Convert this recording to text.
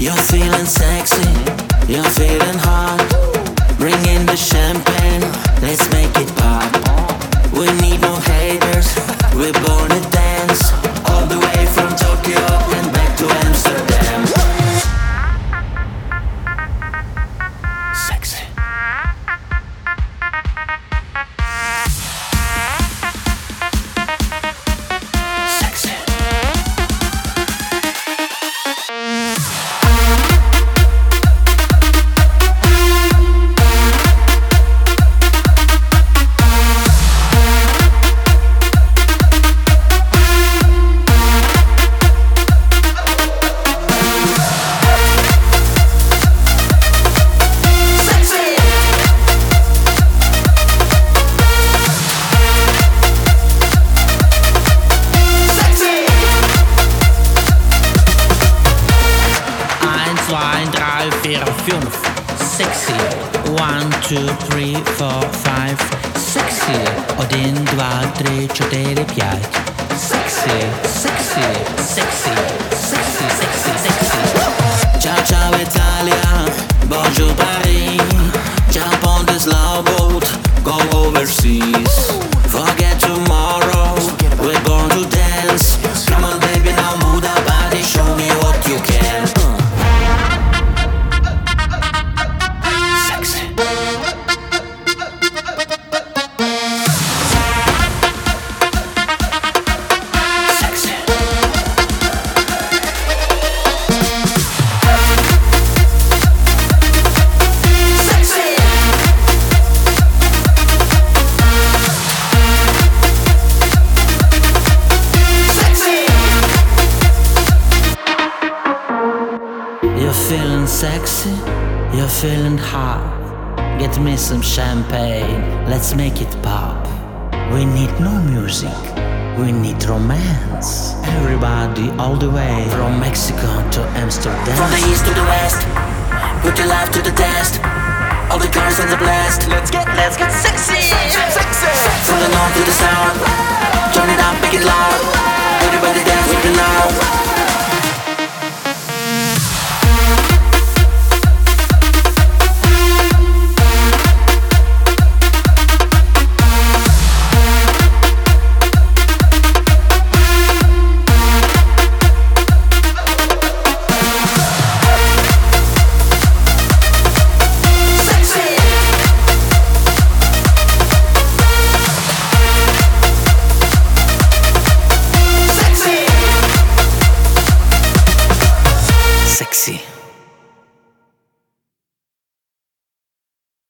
You're feeling sexy, you're feeling hot. Bring in the champagne, let's make it pop. We need no haters, we're born to dance. All the way from Tokyo and back to Amsterdam. Sexy. Sexy. Sexy. 1, 2, 3, 4, 5. Sexy. 1, 2, 3, 4, 5. Sexy, sexy, sexy, sexy, sexy, sexy. Ciao ciao Italia, bonjour Paris. Jump on this love boat, go overseas. Forget tomorrow, we're born to dance. Come on baby, now move that body, show me what you can. You're feeling sexy, you're feeling hot. Get me some champagne, let's make it pop. We need no music, we need romance. Everybody all the way from Mexico to Amsterdam. From the east to the west, put your life to the test. All the girls in the blast. Let's get sexy. Sexy. From the north to the south, turn it up, make it loud. Everybody dance with me now. Sexy.